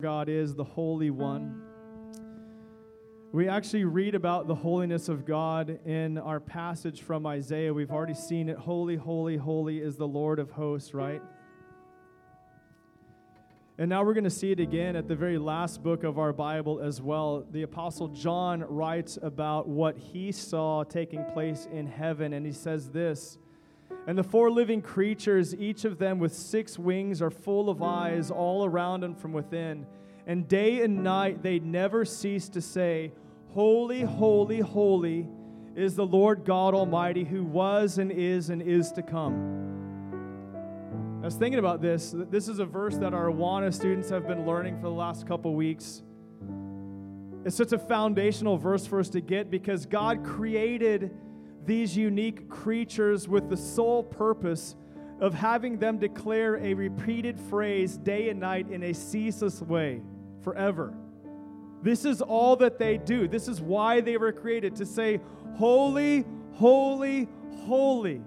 God is the Holy One. We actually read about the holiness of God in our passage from Isaiah. We've already seen it. Holy, holy, holy is the Lord of hosts, right? And now we're going to see it again at the very last book of our Bible as well. The Apostle John writes about what he saw taking place in heaven, and he says this: "And the four living creatures, each of them with 6 wings, are full of eyes all around and from within. And day and night they never cease to say, 'Holy, holy, holy is the Lord God Almighty, who was and is to come.'" I was thinking about this. This is a verse that our Awana students have been learning for the last couple weeks. It's such a foundational verse for us to get because God created these unique creatures with the sole purpose of having them declare a repeated phrase day and night in a ceaseless way, forever. This is all that they do. This is why they were created, to say, "Holy, holy, holy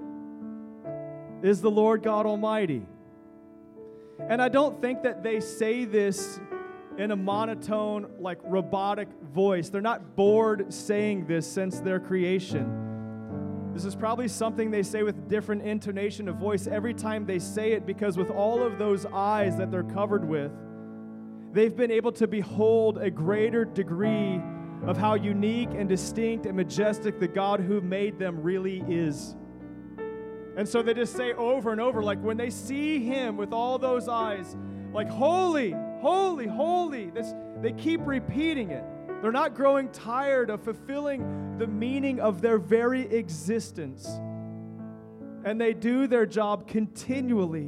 is the Lord God Almighty." And I don't think that they say this in a monotone, like robotic voice. They're not bored saying this since their creation. This is probably something they say with different intonation of voice every time they say it, because with all of those eyes that they're covered with, they've been able to behold a greater degree of how unique and distinct and majestic the God who made them really is. And so they just say over and over, like when they see Him with all those eyes, like holy, holy, holy. They keep repeating it. They're not growing tired of fulfilling the meaning of their very existence. And they do their job continually.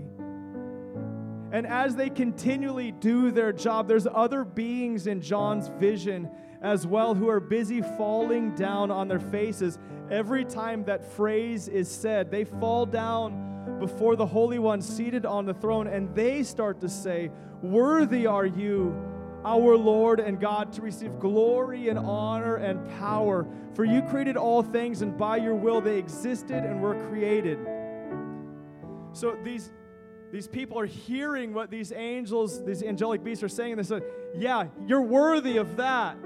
And as they continually do their job, there's other beings in John's vision as well who are busy falling down on their faces. Every time that phrase is said, they fall down before the Holy One seated on the throne, and they start to say, "Worthy are you, our Lord and God, to receive glory and honor and power. For you created all things, and by your will they existed and were created." So these people are hearing what these angels, these angelic beasts are saying, and they say, "Yeah, you're worthy of that.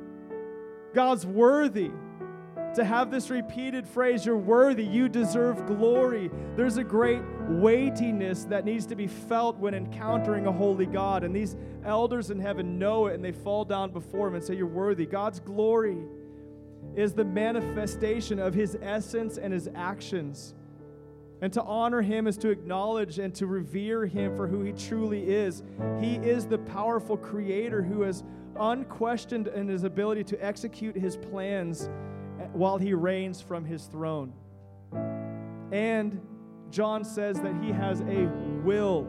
God's worthy to have this repeated phrase. You're worthy. You deserve glory." There's a great weightiness that needs to be felt when encountering a holy God. And these elders in heaven know it, and they fall down before Him and say, "You're worthy." God's glory is the manifestation of His essence and His actions. And to honor Him is to acknowledge and to revere Him for who He truly is. He is the powerful Creator who is unquestioned in His ability to execute His plans while He reigns from His throne. And John says that He has a will.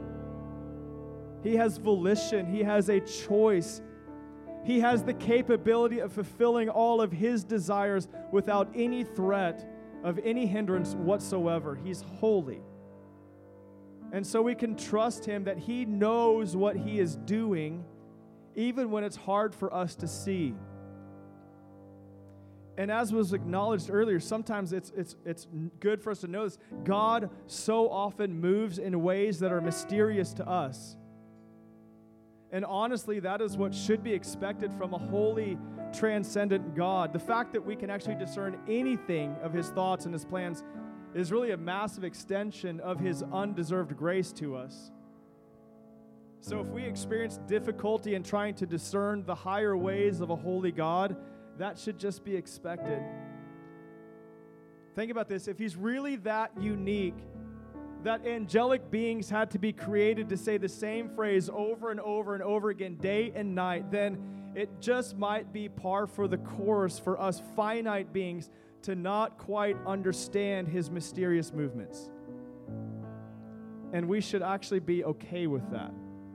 He has volition. He has a choice. He has the capability of fulfilling all of His desires without any threat of any hindrance whatsoever. He's holy. And so we can trust Him that He knows what He is doing, even when it's hard for us to see. And as was acknowledged earlier, sometimes it's good for us to know this. God so often moves in ways that are mysterious to us. And honestly, that is what should be expected from a holy, transcendent God. The fact that we can actually discern anything of His thoughts and His plans is really a massive extension of His undeserved grace to us. So if we experience difficulty in trying to discern the higher ways of a holy God, that should just be expected. Think about this. If He's really that unique, that angelic beings had to be created to say the same phrase over and over and over again, day and night, then it just might be par for the course for us finite beings to not quite understand His mysterious movements. And we should actually be okay with that.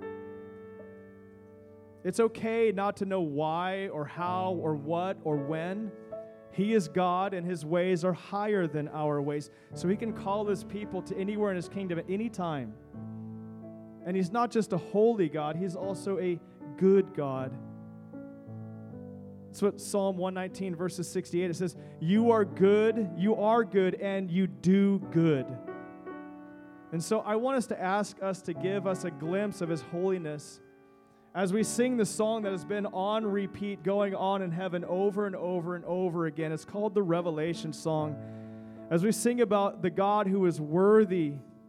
It's okay not to know why or how or what or when. He is God, and His ways are higher than our ways. So He can call His people to anywhere in His kingdom at any time. And He's not just a holy God, He's also a good God. That's what Psalm 119 verses 68, it says, you are good, and you do good. And so I want us to ask us to give us a glimpse of His holiness as we sing the song that has been on repeat, going on in heaven over and over and over again. It's called the Revelation Song. As we sing about the God who is worthy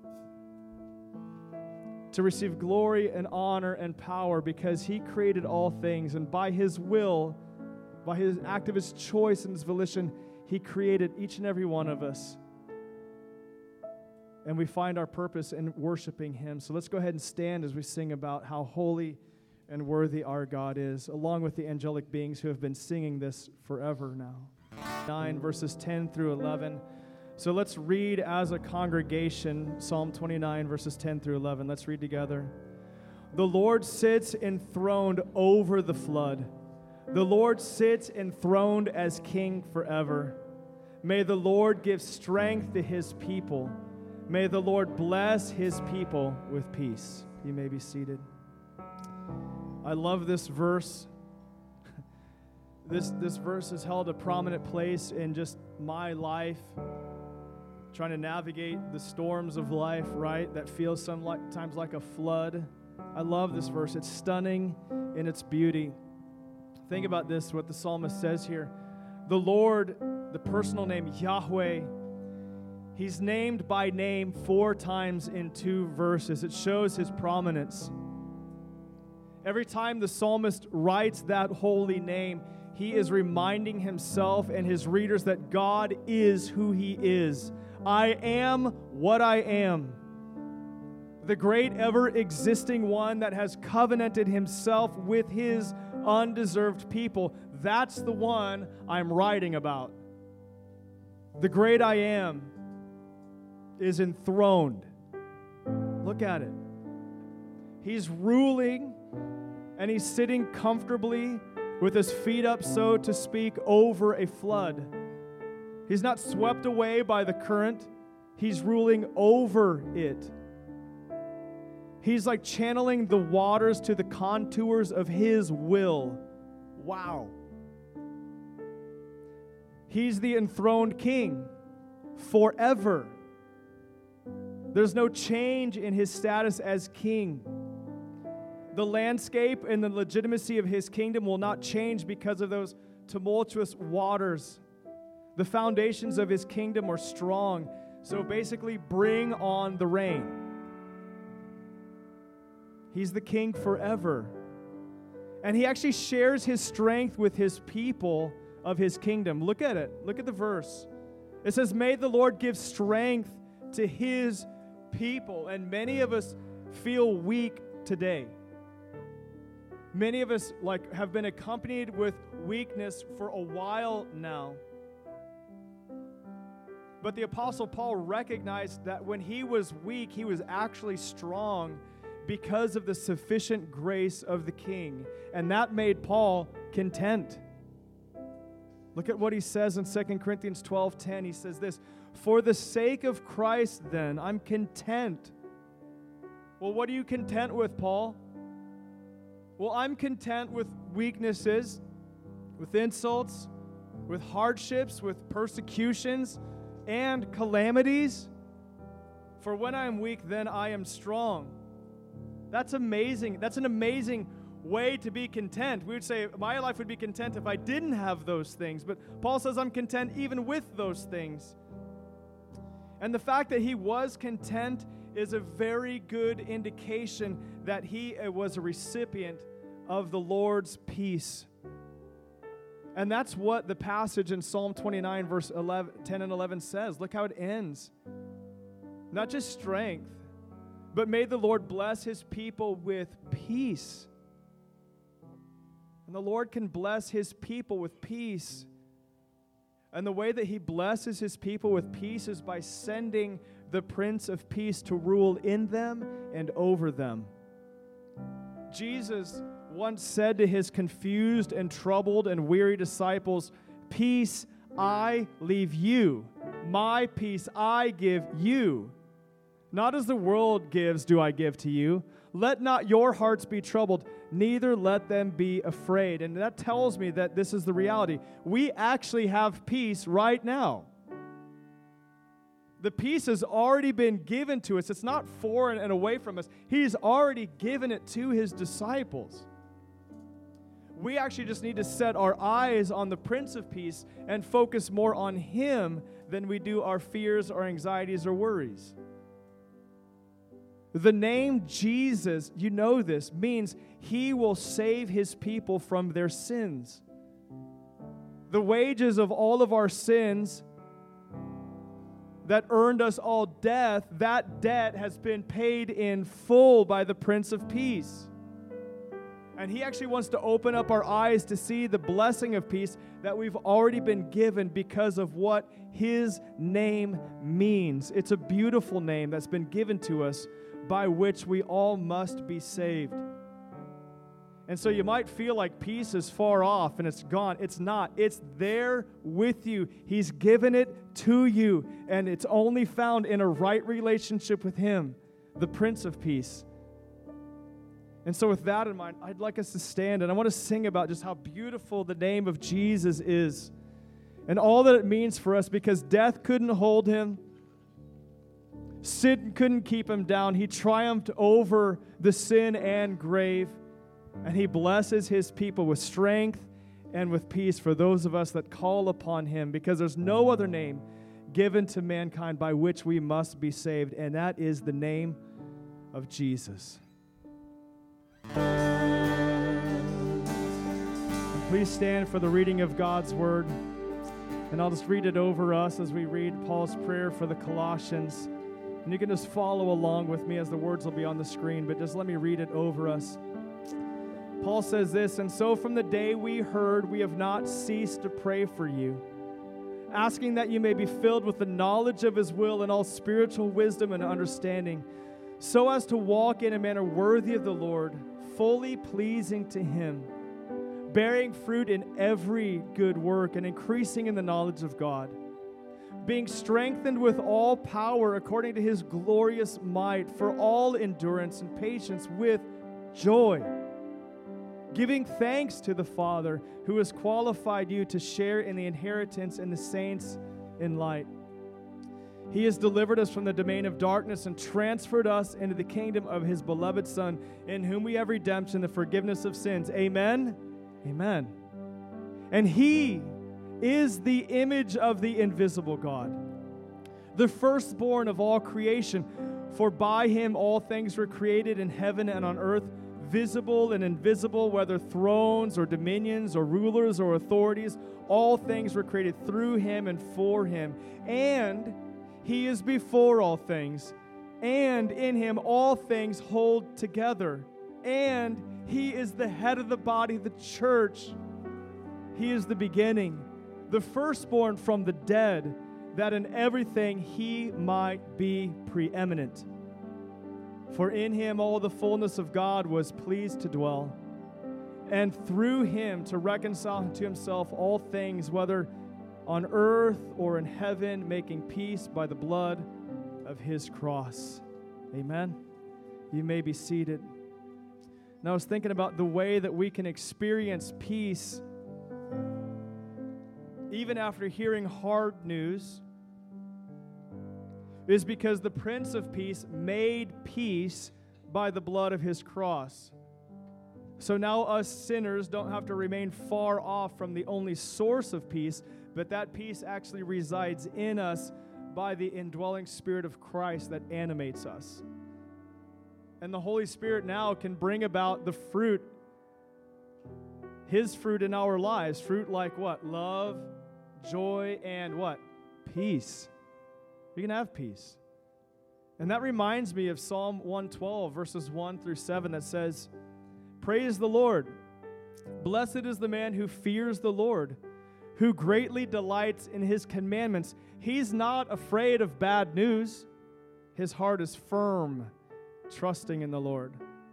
to receive glory and honor and power because He created all things, and by His will, by His act of His choice and His volition, He created each and every one of us. And we find our purpose in worshiping Him. So let's go ahead and stand as we sing about how holy and worthy our God is, along with the angelic beings who have been singing this forever now. 9 verses 10 through 11. So let's read as a congregation Psalm 29 verses 10 through 11. Let's read together. The Lord sits enthroned over the flood. The Lord sits enthroned as King forever. May the Lord give strength to His people. May the Lord bless His people with peace. You may be seated. I love this verse. This verse has held a prominent place in just my life, trying to navigate the storms of life, right? That feels sometimes like a flood. I love this verse. It's stunning in its beauty. Think about this, what the psalmist says here. The Lord, the personal name Yahweh, He's named by name 4 times in 2 verses. It shows His prominence. Every time the psalmist writes that holy name, he is reminding himself and his readers that God is who He is. I am what I am. The great ever-existing one that has covenanted Himself with His undeserved people. That's the one I'm writing about. The great I am is enthroned. Look at it. He's ruling, and He's sitting comfortably with His feet up, so to speak, over a flood. He's not swept away by the current. He's ruling over it. He's like channeling the waters to the contours of His will. Wow. He's the enthroned King forever. There's no change in His status as King. The landscape and the legitimacy of His kingdom will not change because of those tumultuous waters. The foundations of His kingdom are strong. So basically, bring on the rain. He's the King forever. And He actually shares His strength with His people of His kingdom. Look at it. Look at the verse. It says, may the Lord give strength to His people. And many of us feel weak today. Many of us have been accompanied with weakness for a while now. But the Apostle Paul recognized that when he was weak, he was actually strong because of the sufficient grace of the King. And that made Paul content. Look at what he says in 2 Corinthians 12:10. He says this, for the sake of Christ, then, I'm content. Well, what are you content with, Paul? Well, I'm content with weaknesses, with insults, with hardships, with persecutions, and calamities. For when I am weak, then I am strong. That's amazing. That's an amazing way to be content. We would say my life would be content if I didn't have those things. But Paul says I'm content even with those things. And the fact that he was content is a very good indication that he was a recipient of the Lord's peace. And that's what the passage in Psalm 29, verse 10 and 11 says. Look how it ends. Not just strength, but may the Lord bless His people with peace. And the Lord can bless His people with peace. And the way that He blesses His people with peace is by sending the Prince of Peace to rule in them and over them. Jesus once said to His confused and troubled and weary disciples, peace I leave you, my peace I give you. Not as the world gives do I give to you. Let not your hearts be troubled, neither let them be afraid. And that tells me that this is the reality. We actually have peace right now. The peace has already been given to us. It's not foreign and away from us. He's already given it to His disciples. We actually just need to set our eyes on the Prince of Peace and focus more on Him than we do our fears, our anxieties, or worries. The name Jesus, you know this, means He will save His people from their sins. The wages of all of our sins that earned us all death, that debt has been paid in full by the Prince of Peace. And He actually wants to open up our eyes to see the blessing of peace that we've already been given because of what His name means. It's a beautiful name that's been given to us by which we all must be saved. And so you might feel like peace is far off and it's gone. It's not. It's there with you. He's given it to you, and it's only found in a right relationship with Him, the Prince of Peace. And so with that in mind, I'd like us to stand, and I want to sing about just how beautiful the name of Jesus is and all that it means for us, because death couldn't hold Him. Sin couldn't keep Him down. He triumphed over the sin and grave, and He blesses His people with strength and with peace for those of us that call upon Him, because there's no other name given to mankind by which we must be saved, and that is the name of Jesus. Please stand for the reading of God's Word, and I'll just read it over us as we read Paul's prayer for the Colossians. And you can just follow along with me as the words will be on the screen, but just let me read it over us. Paul says this, "And so from the day we heard, we have not ceased to pray for you, asking that you may be filled with the knowledge of His will and all spiritual wisdom and understanding, so as to walk in a manner worthy of the Lord, fully pleasing to Him, bearing fruit in every good work and increasing in the knowledge of God, being strengthened with all power according to His glorious might, for all endurance and patience with joy, giving thanks to the Father who has qualified you to share in the inheritance in the saints in light. He has delivered us from the domain of darkness and transferred us into the kingdom of His beloved Son, in whom we have redemption, the forgiveness of sins." Amen? Amen. "And He is the image of the invisible God, the firstborn of all creation. For by Him all things were created in heaven and on earth, visible and invisible, whether thrones or dominions or rulers or authorities. All things were created through Him and for Him. And He is before all things, and in Him all things hold together. And He is the head of the body, the church. He is the beginning, the firstborn from the dead, that in everything He might be preeminent. For in Him all the fullness of God was pleased to dwell, and through Him to reconcile to Himself all things, whether on earth or in heaven, making peace by the blood of His cross." Amen. You may be seated. Now I was thinking about the way that we can experience peace even after hearing hard news is because the Prince of Peace made peace by the blood of His cross. So now us sinners don't have to remain far off from the only source of peace, but that peace actually resides in us by the indwelling Spirit of Christ that animates us. And the Holy Spirit now can bring about the fruit, His fruit in our lives. Fruit like what? Love, joy, and what? Peace. You can have peace. And that reminds me of Psalm 112, verses 1 through 7, that says, "Praise the Lord. Blessed is the man who fears the Lord, who greatly delights in His commandments. He's not afraid of bad news. His heart is firm, trusting in the Lord."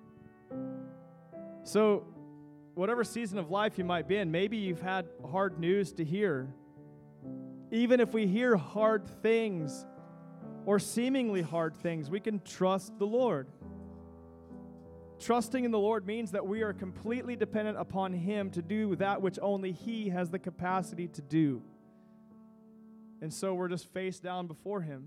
So, whatever season of life you might be in, maybe you've had hard news to hear. Even if we hear hard things or seemingly hard things, we can trust the Lord. Trusting in the Lord means that we are completely dependent upon Him to do that which only He has the capacity to do. And so we're just face down before Him,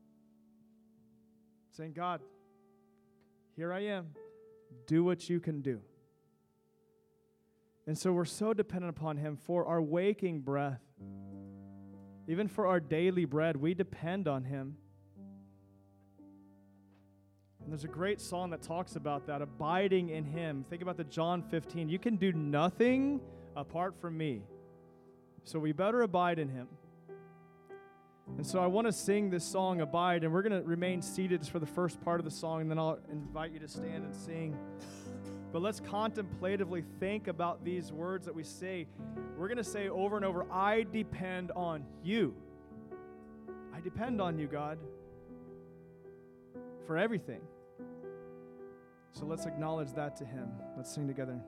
saying, "God, here I am. Do what You can do." And so we're so dependent upon Him for our waking breath. Even for our daily bread, we depend on Him. And there's a great song that talks about that, abiding in Him. Think about the John 15. You can do nothing apart from me. So we better abide in Him. And so I want to sing this song, Abide, and we're going to remain seated just for the first part of the song, and then I'll invite you to stand and sing. But let's contemplatively think about these words that we say. We're going to say over and over, I depend on you. I depend on you, God, for everything. So let's acknowledge that to Him. Let's sing together.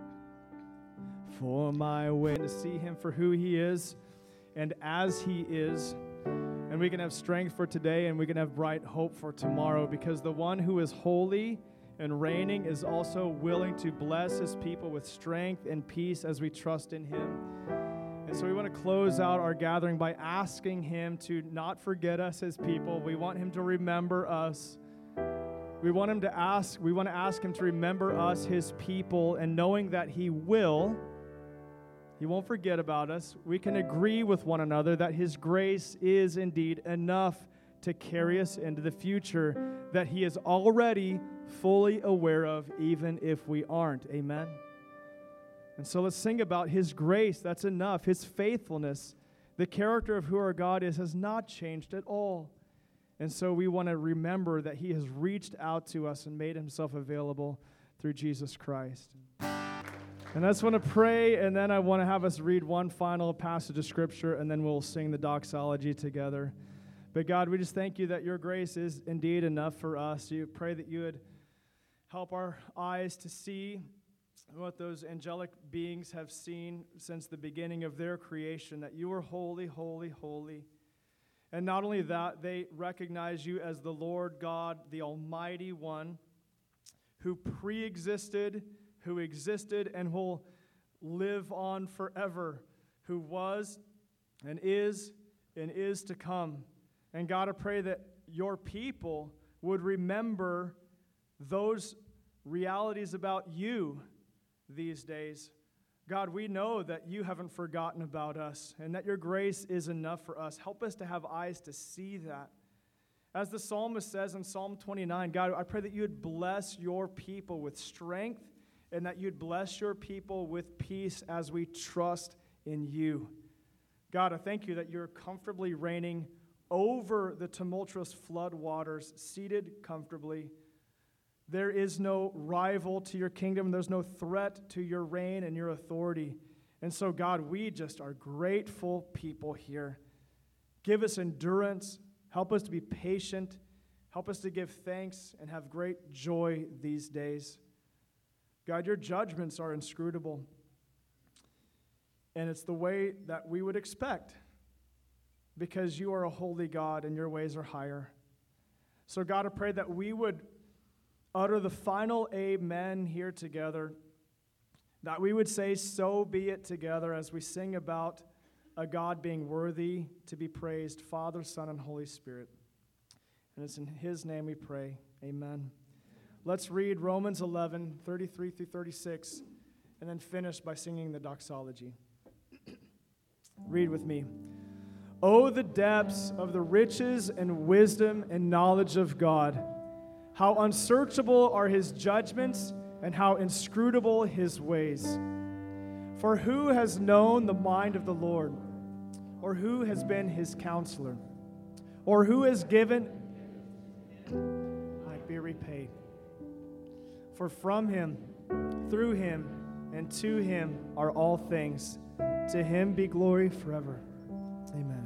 For my way to see Him for who He is and as He is. And we can have strength for today and we can have bright hope for tomorrow, because the one who is holy and reigning is also willing to bless His people with strength and peace as we trust in Him. And so we want to close out our gathering by asking Him to not forget us as people. We want Him to remember us. We want to ask Him to remember us, His people, and knowing that He will, He won't forget about us. We can agree with one another that His grace is indeed enough to carry us into the future that He is already fully aware of, even if we aren't. Amen? And so let's sing about His grace. That's enough. His faithfulness, the character of who our God is, has not changed at all. And so we want to remember that He has reached out to us and made Himself available through Jesus Christ. And I just want to pray, and then I want to have us read one final passage of Scripture, and then we'll sing the doxology together. But God, we just thank You that Your grace is indeed enough for us. You pray that You would help our eyes to see what those angelic beings have seen since the beginning of their creation, that You are holy, holy, holy. And not only that, they recognize You as the Lord God, the Almighty One, who pre-existed, who existed, and will live on forever, who was and is to come. And God, I pray that Your people would remember those realities about You these days. God, we know that You haven't forgotten about us and that Your grace is enough for us. Help us to have eyes to see that. As the psalmist says in Psalm 29, God, I pray that You would bless Your people with strength and that You'd bless Your people with peace as we trust in You. God, I thank You that You're comfortably reigning over the tumultuous flood waters, seated comfortably. There is no rival to Your kingdom. There's no threat to Your reign and Your authority. And so, God, we just are grateful people here. Give us endurance. Help us to be patient. Help us to give thanks and have great joy these days. God, Your judgments are inscrutable. And it's the way that we would expect, because You are a holy God and Your ways are higher. So, God, I pray that we would utter the final amen here together, that we would say, so be it together, as we sing about a God being worthy to be praised, Father, Son, and Holy Spirit. And it's in His name we pray. Amen. Let's read Romans 11, 33 through 36, and then finish by singing the doxology. Read with me. Oh, the depths of the riches and wisdom and knowledge of God! How unsearchable are His judgments, and how inscrutable His ways. For who has known the mind of the Lord? Or who has been His counselor? Or who has given? Might be repaid. For from Him, through Him, and to Him are all things. To Him be glory forever. Amen.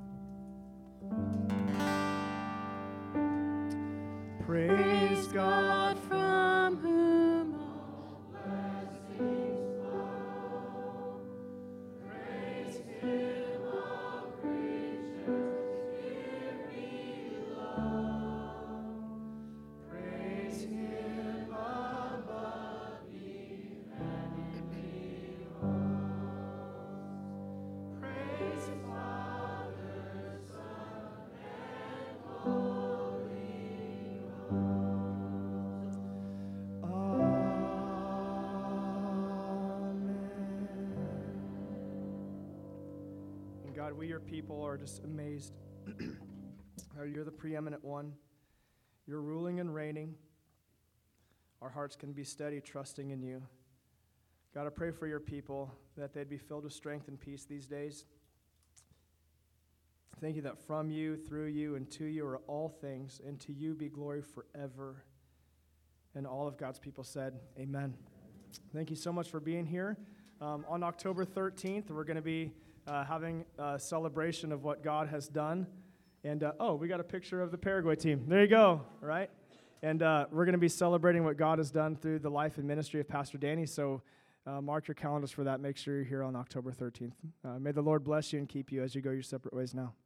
Praise God, from whom all blessings flow. Praise Him, all creatures here below. Praise Him above the heavenly hosts. Praise Father, Son, and Holy Ghost. God, we, your people, are just amazed. You're the preeminent one. You're ruling and reigning. Our hearts can be steady, trusting in you. God, I pray for your people that they'd be filled with strength and peace these days. Thank you that from you, through you, and to you are all things, and to you be glory forever. And all of God's people said, amen. Thank you so much for being here. On October 13th, we're going to be having a celebration of what God has done. And, we got a picture of the Paraguay team. There you go, right? And we're going to be celebrating what God has done through the life and ministry of Pastor Danny. So mark your calendars for that. Make sure you're here on October 13th. May the Lord bless you and keep you as you go your separate ways now.